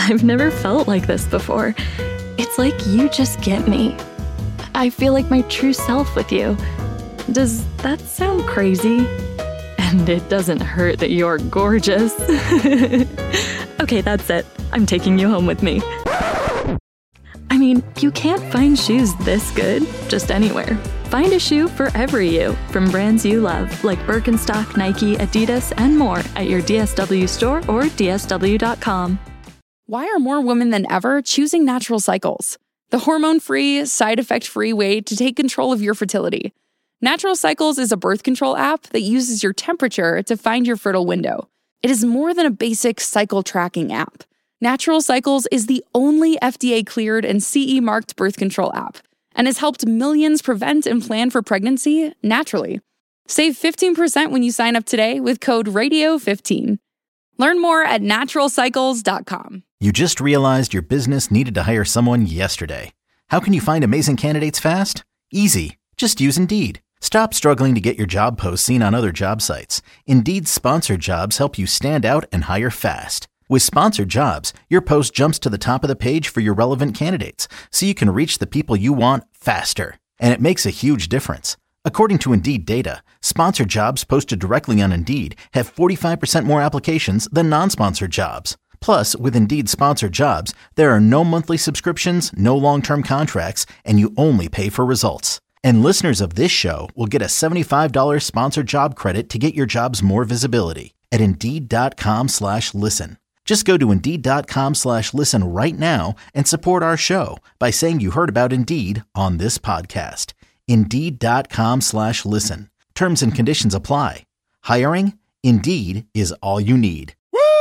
I've never felt like this before. It's like you just get me. I feel like my true self with you. Does that sound crazy? And it doesn't hurt that you're gorgeous. Okay, that's it. I'm taking you home with me. I mean, you can't find shoes this good just anywhere. Find a shoe for every you from brands you love, like Birkenstock, Nike, Adidas, and more at your DSW store or dsw.com. Why are more women than ever choosing Natural Cycles? The hormone-free, side-effect-free way to take control of your fertility. Natural Cycles is a birth control app that uses your temperature to find your fertile window. It is more than a basic cycle tracking app. Natural Cycles is the only FDA-cleared and CE-marked birth control app and has helped millions prevent and plan for pregnancy naturally. Save 15% when you sign up today with code RADIO15. Learn more at naturalcycles.com. You just realized your business needed to hire someone yesterday. How can you find amazing candidates fast? Easy. Just use Indeed. Stop struggling to get your job posts seen on other job sites. Indeed's sponsored jobs help you stand out and hire fast. With sponsored jobs, your post jumps to the top of the page for your relevant candidates, so you can reach the people you want faster. And it makes a huge difference. According to Indeed data, sponsored jobs posted directly on Indeed have 45% more applications than non-sponsored jobs. Plus, with Indeed sponsored jobs, there are no monthly subscriptions, no long-term contracts, and you only pay for results. And listeners of this show will get a $75 sponsored job credit to get your jobs more visibility at Indeed.com/listen. Just go to Indeed.com/listen right now and support our show by saying you heard about Indeed on this podcast. Indeed.com/listen. Terms and conditions apply. Hiring? Indeed is all you need.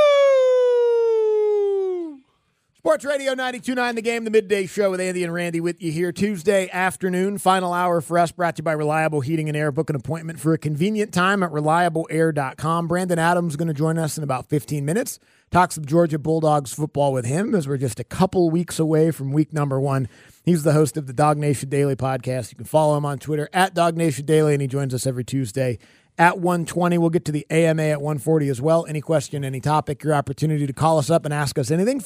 Sports Radio 92.9 The Game, the midday show with Andy and Randy with you here Tuesday afternoon. Final hour for us, brought to you by Reliable Heating and Air. Book an appointment for a convenient time at reliableair.com. Brandon Adams is going to join us in about 15 minutes. Talk some Georgia Bulldogs football with him as we're just a couple weeks away from week number 1. He's the host of the Dog Nation Daily podcast. You can follow him on Twitter at Dog Nation Daily, and he joins us every Tuesday at 1:20. We'll get to the AMA at 1:40 as well. Any question, any topic, your opportunity to call us up and ask us anything,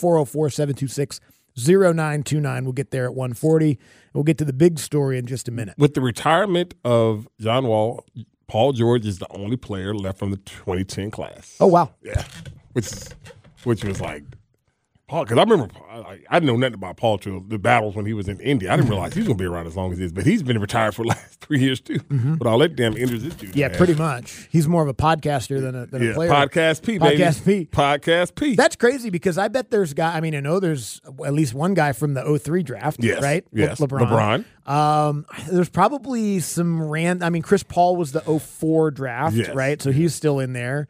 404-726-0929. We'll get there at 1:40. We'll get to the big story in just a minute. With the retirement of John Wall, Paul George is the only player left from the 2010 class. Oh, wow. Yeah, which was like, Paul, because I remember I didn't know nothing about Paul till the battles when he was in India. I didn't realize he was going to be around as long as he is, but he's been retired for the last 3 years too. Mm-hmm. But all that damn injuries this dude. Yeah, man. Pretty much. He's more of a podcaster than a player. Podcast P, baby. Podcast P. P. That's crazy because I bet there's I know there's at least one guy from the 03 draft, yes, right? Yes, LeBron. There's probably some Chris Paul was the 04 draft, yes, right? So he's still in there.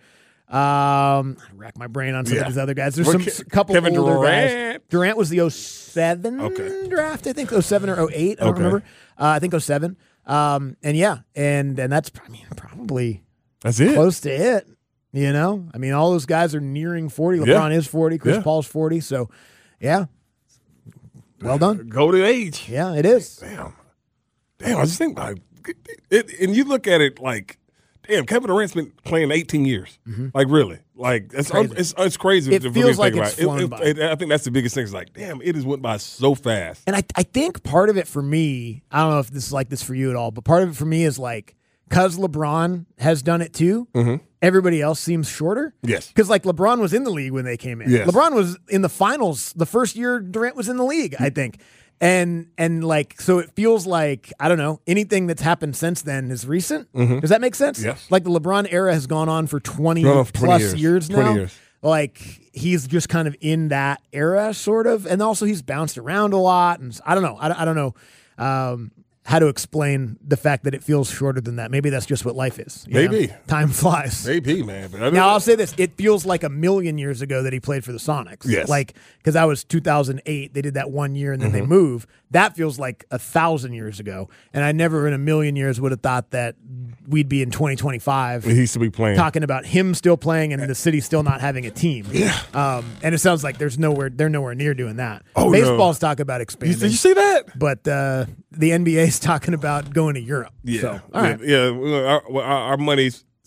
Rack my brain on some of these other guys. There's some couple Kevin older Durant. guys. Durant was the 07 draft, I think 07 or 08. I don't remember. I think 07. And that's probably that's it. Close to it. You know, all those guys are nearing 40. LeBron is 40. Chris Paul's 40. So, yeah, well done. Go to age. Yeah, it is. Damn. I just think like it, and you look at it like. Damn, Kevin Durant's been playing 18 years. Mm-hmm. Like, really. Like, it's crazy. It feels like it's flown by. I think that's the biggest thing. It's like, damn, it has went by so fast. And I think part of it for me, I don't know if this is like this for you at all, but part of it for me is like, because LeBron has done it too, everybody else seems shorter. Yes. Because like LeBron was in the league when they came in. Yes. LeBron was in the finals the first year Durant was in the league, I think. And like, so it feels like, I don't know, anything that's happened since then is recent. Mm-hmm. Does that make sense? Yes. Like the LeBron era has gone on for 20 plus years now. 20 years. Like he's just kind of in that era sort of. And also he's bounced around a lot. And I don't know. I don't know how to explain the fact that it feels shorter than that. Maybe that's just what life is. Maybe. Know? Time flies. Maybe, man. But now, I'll say this. It feels like a million years ago that he played for the Sonics. Yes. Like, because that was 2008. They did that 1 year and then they moved. That feels like 1,000 years ago. And I never in a million years would have thought that we'd be in 2025. He used to be playing. Talking about him still playing and the city still not having a team. Yeah. And it sounds like they're nowhere near doing that. Oh, Baseball's talking about expanding. Did you see that? But the NBA's talking about going to Europe. Yeah. So, all right. Yeah. Our money's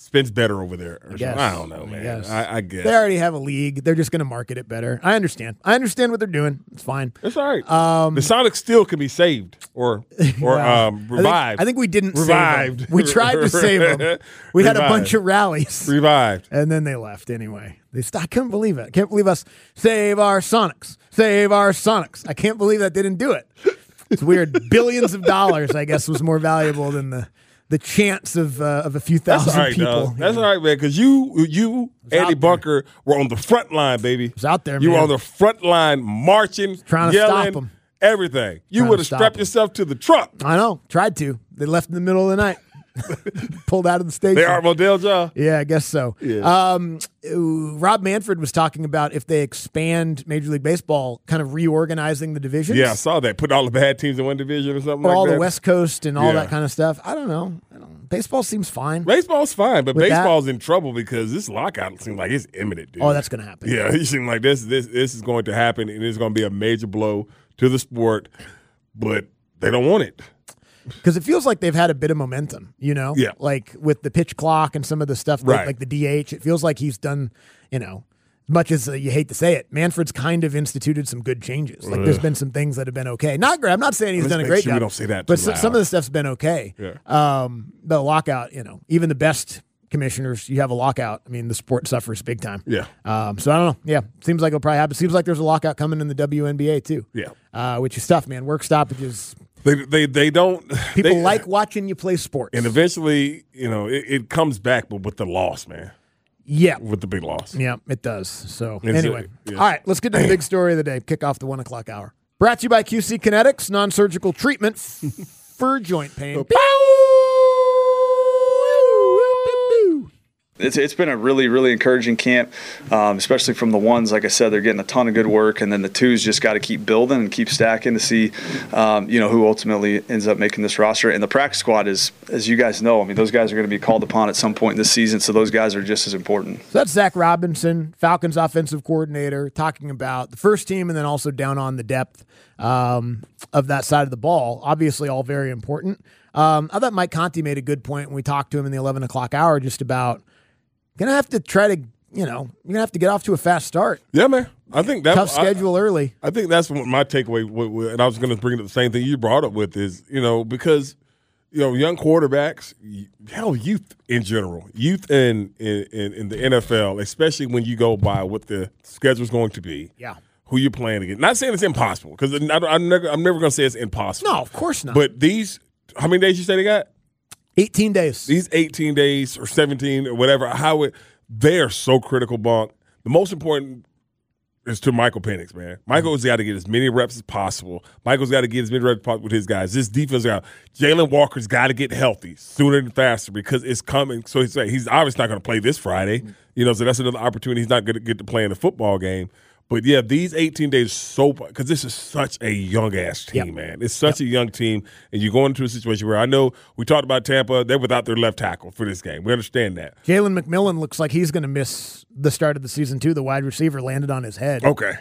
spends better over there. Yes. I don't know, man. Yes. I guess. They already have a league. They're just going to market it better. I understand what they're doing. It's fine. It's all right. The Sonics still can be saved or revived. I think we didn't revived. save them. We tried to save them. We had a bunch of rallies. Revived. And then they left anyway. I couldn't believe it. I can't believe us. Save our Sonics. Save our Sonics. I can't believe that they didn't do it. It's weird. Billions of dollars, I guess, was more valuable than the chance of a few thousand people. Dog. That's all right, man, because you Andy Bunker, were on the front line, baby. It was out there, man. You were on the front line marching, trying to yelling, stop them. Everything. You would have strapped yourself to the truck. I know. Tried to. They left in the middle of the night. Pulled out of the station. They are Modell Jaw? Yeah, I guess so. Yeah. Rob Manfred was talking about if they expand Major League Baseball, kind of reorganizing the divisions. Yeah, I saw that. Put all the bad teams in one division or something or like all that. the West Coast and all that kind of stuff. I don't know. Baseball seems fine. Baseball's fine, but With baseball's in trouble because this lockout seems like it's imminent, dude. Oh, that's going to happen. Yeah, it seems like this is going to happen, and it's going to be a major blow to the sport, but they don't want it. Because it feels like they've had a bit of momentum, Yeah. Like with the pitch clock and some of the stuff, like the DH, it feels like he's done, as much as you hate to say it, Manfred's kind of instituted some good changes. Like there's been some things that have been okay. Not great. I'm not saying he's done a great job. We don't say that but too loud. some of the stuff's been okay. Yeah. The lockout, even the best commissioners, you have a lockout. I mean, the sport suffers big time. Yeah. So I don't know. Yeah. Seems like it'll probably happen. Seems like there's a lockout coming in the WNBA too. Yeah. Which is tough, man. Work stoppages. They don't. People like watching you play sports. And eventually, it comes back, but with the loss, man. Yeah. With the big loss. Yeah, it does. So, It's anyway. yeah. All right, let's get to the big story of the day. Kick off the 1 o'clock hour. Brought to you by QC Kinetics, non-surgical treatment for joint pain. It's been a really, really encouraging camp, especially from the ones, like I said, they're getting a ton of good work, and then the twos just got to keep building and keep stacking to see, who ultimately ends up making this roster. And the practice squad is, as you guys know, I mean, those guys are going to be called upon at some point this season, so those guys are just as important. So that's Zach Robinson, Falcons offensive coordinator, talking about the first team and then also down on the depth of that side of the ball. Obviously, all very important. I thought Mike Conti made a good point when we talked to him in the 11 o'clock hour just about going to have to try to, you're going to have to get off to a fast start. Yeah, man. I think that's tough schedule early. I think that's what my takeaway, and I was going to bring up the same thing you brought up with is, because, young quarterbacks, hell, youth in general, youth in the NFL, especially when you go by what the schedule's going to be. Yeah. Who you're playing against. Not saying it's impossible, because I'm never going to say it's impossible. No, of course not. But these, how many days you say they got? 18 days. These 18 days or 17 or whatever, they are so critical, Bonk. The most important is to Michael Penix, man. Michael's got to get as many reps as possible. Michael's got to get as many reps as possible with his guys. This defense, Jalen Walker's got to get healthy sooner and faster because it's coming. So he's obviously not going to play this Friday. So that's another opportunity. He's not going to get to play in the football game. But, yeah, these 18 days because this is such a young-ass team, man. It's such a young team, and you're going into a situation where I know we talked about Tampa. They're without their left tackle for this game. We understand that. Jalen McMillan looks like he's going to miss the start of the season, too. The wide receiver landed on his head. Okay.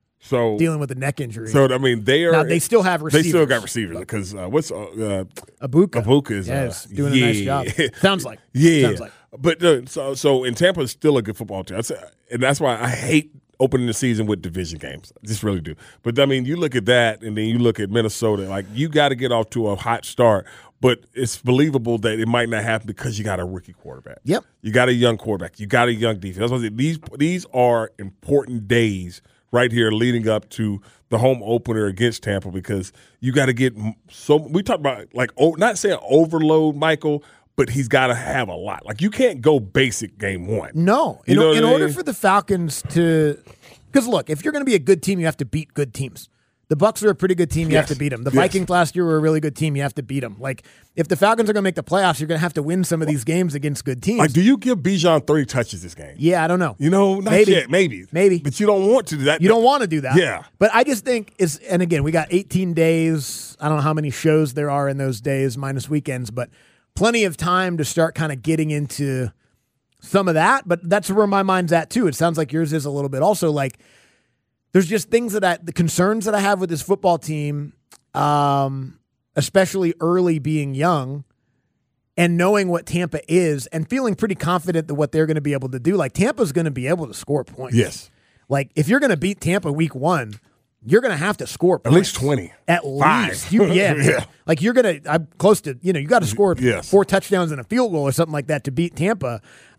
So dealing with a neck injury. So, I mean, they still have receivers. They still got receivers because what's Abuka. Abuka is doing a nice job. Sounds like. Yeah. Sounds like. But so in Tampa is still a good football team. And that's why I hate opening the season with division games. I just really do. But, I mean, you look at that, and then you look at Minnesota. Like, you got to get off to a hot start, but it's believable that it might not happen because you got a rookie quarterback. Yep. You got a young quarterback. You got a young defense. That's what I say. These are important days right here leading up to the home opener against Tampa because you got to get so – we talked about, not saying overload, Michael, but he's got to have a lot. Like, you can't go basic game one. No. In order for the Falcons to – because, look, if you're going to be a good team, you have to beat good teams. The Bucs are a pretty good team. You have to beat them. The Vikings last year were a really good team. You have to beat them. Like, if the Falcons are going to make the playoffs, you're going to have to win some of these games against good teams. Like, do you give Bijan 30 touches this game? Yeah, I don't know. Not yet. Maybe. But you don't want to do that. You don't want to do that. Yeah. But I just think and again, we got 18 days. I don't know how many shows there are in those days minus weekends, but plenty of time to start kind of getting into some of that. But that's where my mind's at, too. It sounds like yours is a little bit. Also, like, there's just things the concerns that I have with this football team, especially early being young, and knowing what Tampa is and feeling pretty confident that what they're going to be able to do, like Tampa's going to be able to score points. Yes. Like if you're going to beat Tampa week 1, you're going to have to score points. At least 20. At least. Yeah. Like you're going to, I'm close to, you got to score 4 touchdowns and a field goal or something like that to beat Tampa.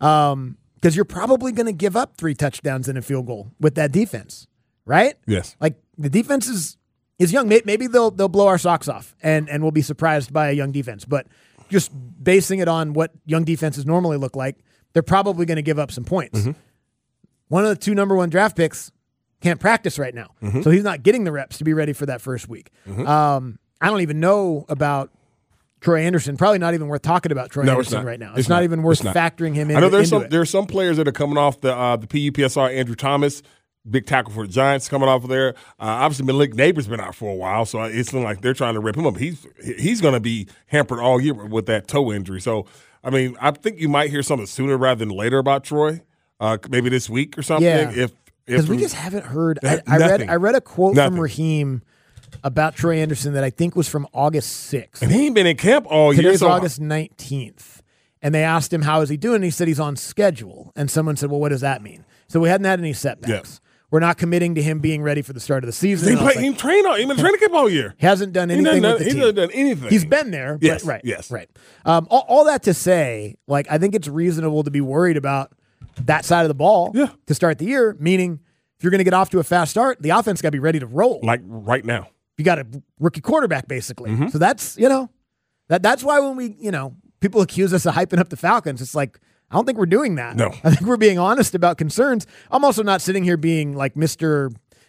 Because you're probably going to give up 3 touchdowns and a field goal with that defense, right? Yes. Like the defense is young. Maybe they'll blow our socks off and we'll be surprised by a young defense. But just basing it on what young defenses normally look like, they're probably going to give up some points. Mm-hmm. One of the 2 number 1 draft picks can't practice right now, so he's not getting the reps to be ready for that first week. I don't even know about Troy Anderson. Probably not even worth talking about Troy Anderson right now. It's not even worth factoring him in. I know there's some players that are coming off the PUPSR. Andrew Thomas, big tackle for the Giants, coming off of there. Obviously, Malik Neighbors been out for a while, so it's like they're trying to rip him up. He's going to be hampered all year with that toe injury. So, I mean, I think you might hear something sooner rather than later about Troy, maybe this week or something. Yeah. Because we just haven't heard. I read a quote from Raheem about Troy Anderson that I think was from August 6th. And he ain't been in camp all year. Today's August 19th. And they asked him, how is he doing? And he said he's on schedule. And someone said, well, what does that mean? So we hadn't had any setbacks. Yes. We're not committing to him being ready for the start of the season. He's been training camp all year. He hasn't done anything with the team. He hasn't done anything. He's been there. Yes. But, right. Yes. Right. All that to say, like, I think it's reasonable to be worried about that side of the ball to start the year, meaning if you're going to get off to a fast start, the offense got to be ready to roll. Like right now. You got a rookie quarterback, basically. Mm-hmm. So that's, that's why when we, people accuse us of hyping up the Falcons, it's like, I don't think we're doing that. No. I think we're being honest about concerns. I'm also not sitting here being like Mr.,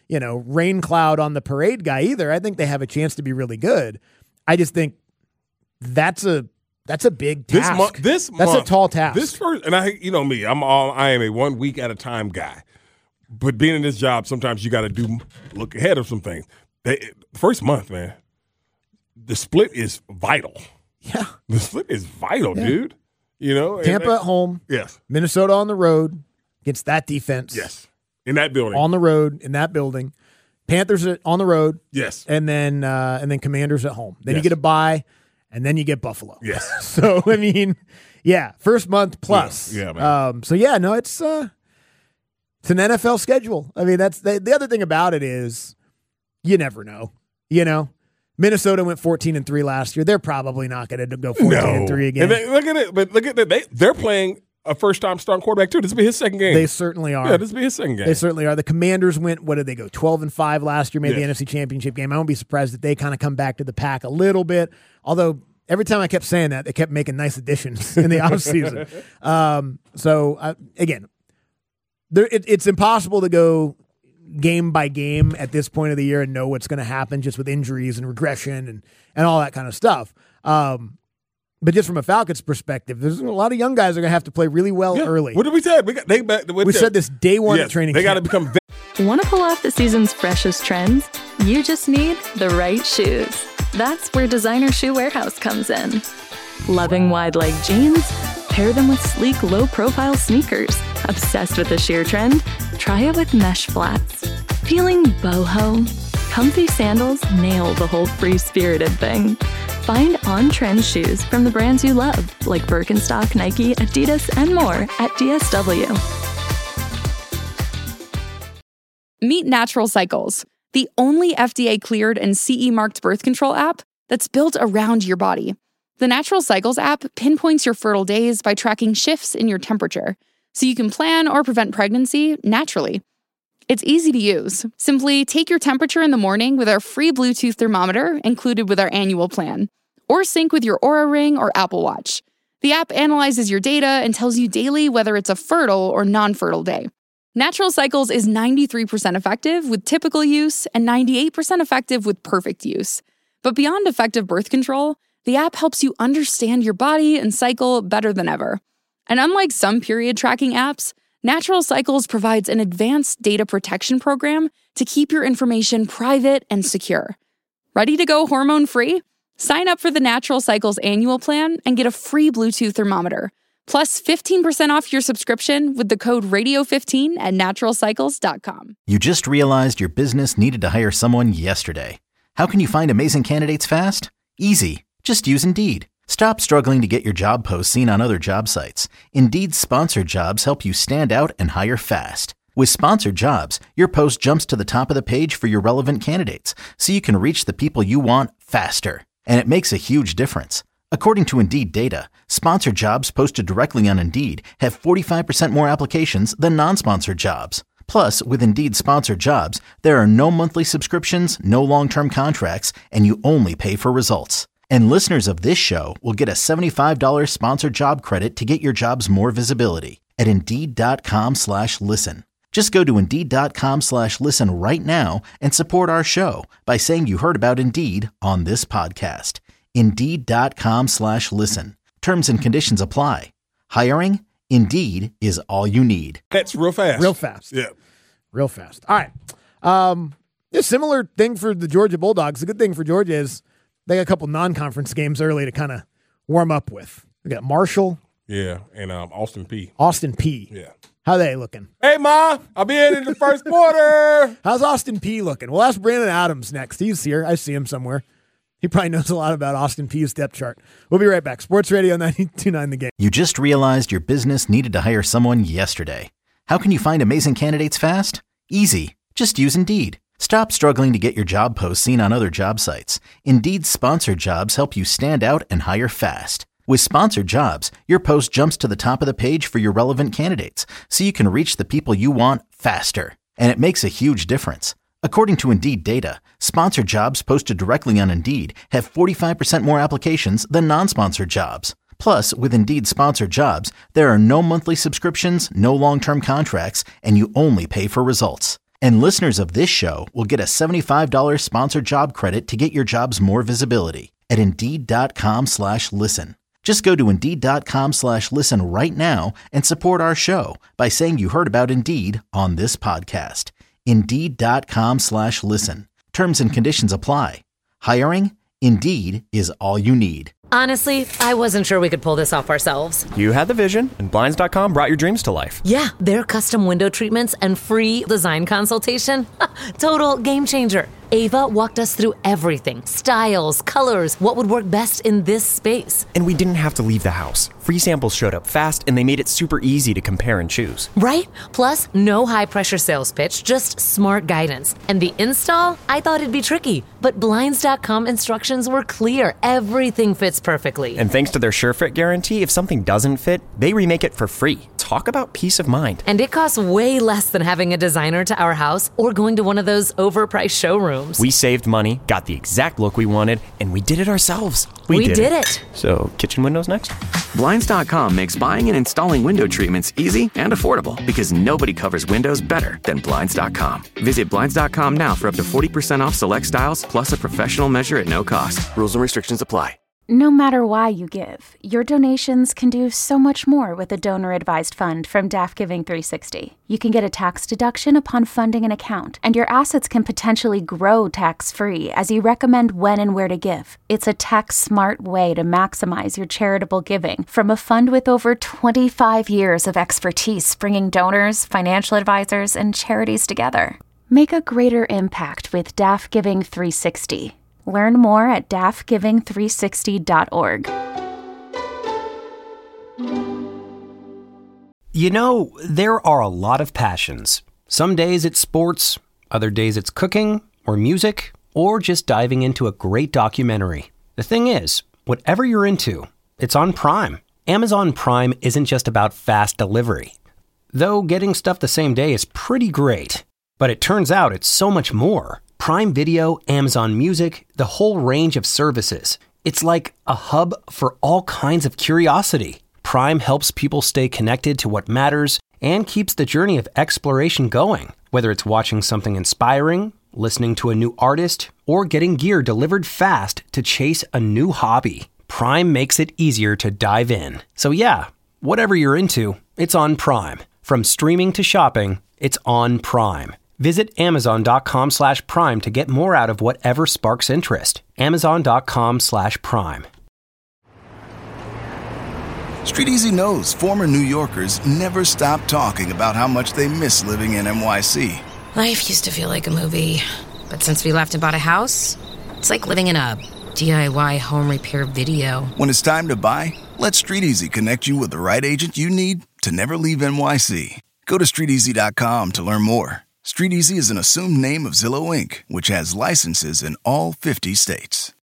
rain cloud on the parade guy either. I think they have a chance to be really good. I just think that's a big task. That's a tall task. This first, and I am a 1 week at a time guy. But being in this job, sometimes you got to look ahead of some things. First month, man, the split is vital. Yeah. The split is vital, dude. Tampa at home. Yes. Minnesota on the road against that defense. Yes. In that building. On the road, in that building. Panthers on the road. Yes. And then Commanders at home. Then you get a bye, and then you get Buffalo. Yes. So, I mean, first month plus. Yeah, man. It's an NFL schedule. I mean, that's the other thing about it is you never know. Minnesota went 14-3 last year. They're probably not going to go 14-3 again. And look at it. They're playing a first-time starting quarterback too. This will be his second game. They certainly are. Yeah, this will be his second game. They certainly are. The Commanders went. What did they go? 12-5 last year. Made the NFC Championship game. I won't be surprised if they kind of come back to the pack a little bit. Although every time I kept saying that, they kept making nice additions in the offseason. Again. It's impossible to go game by game at this point of the year and know what's going to happen just with injuries and regression and all that kind of stuff. But just from a Falcons perspective, there's a lot of young guys that are going to have to play really well early. What did we say? We said this day one at training camp. They got to become. Want to pull off the season's freshest trends? You just need the right shoes. That's where Designer Shoe Warehouse comes in. Loving wide leg jeans? Pair them with sleek, low-profile sneakers. Obsessed with the sheer trend? Try it with mesh flats. Feeling boho? Comfy sandals nail the whole free-spirited thing. Find on-trend shoes from the brands you love, like Birkenstock, Nike, Adidas, and more at DSW. Meet Natural Cycles, the only FDA-cleared and CE-marked birth control app that's built around your body. The Natural Cycles app pinpoints your fertile days by tracking shifts in your temperature, so you can plan or prevent pregnancy naturally. It's easy to use. Simply take your temperature in the morning with our free Bluetooth thermometer included with our annual plan, or sync with your Oura Ring or Apple Watch. The app analyzes your data and tells you daily whether it's a fertile or non-fertile day. Natural Cycles is 93% effective with typical use and 98% effective with perfect use. But beyond effective birth control, the app helps you understand your body and cycle better than ever. And unlike some period tracking apps, Natural Cycles provides an advanced data protection program to keep your information private and secure. Ready to go hormone-free? Sign up for the Natural Cycles annual plan and get a free Bluetooth thermometer, plus 15% off your subscription with the code radio15 at naturalcycles.com. You just realized your business needed to hire someone yesterday. How can you find amazing candidates fast? Easy. Just use Indeed. Stop struggling to get your job posts seen on other job sites. Indeed's sponsored jobs help you stand out and hire fast. With sponsored jobs, your post jumps to the top of the page for your relevant candidates, so you can reach the people you want faster. And it makes a huge difference. According to Indeed data, sponsored jobs posted directly on Indeed have 45% more applications than non-sponsored jobs. Plus, with Indeed sponsored jobs, there are no monthly subscriptions, no long-term contracts, and you only pay for results. And listeners of this show will get a $75 sponsored job credit to get your jobs more visibility at Indeed.com/listen. Just go to Indeed.com/listen right now and support our show by saying you heard about Indeed on this podcast. Indeed.com/listen. Terms and conditions apply. Hiring? Indeed is all you need. That's real fast. Real fast. Yeah. Real fast. All right. A similar thing for the Georgia Bulldogs. The good thing for Georgia is they got a couple non-conference games early to kind of warm up with. We got Marshall. Yeah, and Austin Peay. Austin Peay. Yeah. How they looking? Hey, Ma, I'll be in the first quarter. How's Austin Peay looking? We'll ask Brandon Adams next. He's here. I see him somewhere. He probably knows a lot about Austin Peay's depth chart. We'll be right back. Sports Radio 92.9 The Game. You just realized your business needed to hire someone yesterday. How can you find amazing candidates fast? Easy. Just use Indeed. Stop struggling to get your job posts seen on other job sites. Indeed's sponsored jobs help you stand out and hire fast. With sponsored jobs, your post jumps to the top of the page for your relevant candidates, so you can reach the people you want faster. And it makes a huge difference. According to Indeed data, sponsored jobs posted directly on Indeed have 45% more applications than non-sponsored jobs. Plus, with Indeed sponsored jobs, there are no monthly subscriptions, no long-term contracts, and you only pay for results. And listeners of this show will get a $75 sponsored job credit to get your jobs more visibility at Indeed.com/listen. Just go to Indeed.com/listen right now and support our show by saying you heard about Indeed on this podcast. Indeed.com/listen. Terms and conditions apply. Hiring? Indeed is all you need. Honestly, I wasn't sure we could pull this off ourselves. You had the vision, and Blinds.com brought your dreams to life. Yeah, their custom window treatments and free design consultation. Total game changer. Ava walked us through everything. Styles, colors, what would work best in this space. And we didn't have to leave the house. Free samples showed up fast, and they made it super easy to compare and choose. Right? Plus, no high-pressure sales pitch, just smart guidance. And the install? I thought it'd be tricky, but Blinds.com instructions were clear. Everything fits perfectly. And thanks to their SureFit guarantee, if something doesn't fit, they remake it for free. Talk about peace of mind. And it costs way less than having a designer to our house or going to one of those overpriced showrooms. We saved money, got the exact look we wanted, and we did it ourselves. We did it. So, kitchen windows next? Blinds.com makes buying and installing window treatments easy and affordable because nobody covers windows better than Blinds.com. Visit Blinds.com now for up to 40% off select styles plus a professional measure at no cost. Rules and restrictions apply. No matter why you give, your donations can do so much more with a donor-advised fund from DAF Giving 360. You can get a tax deduction upon funding an account, and your assets can potentially grow tax-free as you recommend when and where to give. It's a tax-smart way to maximize your charitable giving from a fund with over 25 years of expertise bringing donors, financial advisors, and charities together. Make a greater impact with DAF Giving 360. Learn more at dafgiving360.org. You know, there are a lot of passions. Some days it's sports, other days it's cooking, or music, or just diving into a great documentary. The thing is, whatever you're into, it's on Prime. Amazon Prime isn't just about fast delivery. Though getting stuff the same day is pretty great. But it turns out it's so much more. Prime Video, Amazon Music, the whole range of services. It's like a hub for all kinds of curiosity. Prime helps people stay connected to what matters and keeps the journey of exploration going. Whether it's watching something inspiring, listening to a new artist, or getting gear delivered fast to chase a new hobby, Prime makes it easier to dive in. So yeah, whatever you're into, it's on Prime. From streaming to shopping, it's on Prime. Visit Amazon.com/Prime to get more out of whatever sparks interest. Amazon.com/Prime. Street Easy knows former New Yorkers never stop talking about how much they miss living in NYC. Life used to feel like a movie, but since we left and bought a house, it's like living in a DIY home repair video. When it's time to buy, let StreetEasy connect you with the right agent you need to never leave NYC. Go to StreetEasy.com to learn more. StreetEasy is an assumed name of Zillow Inc., which has licenses in all 50 states.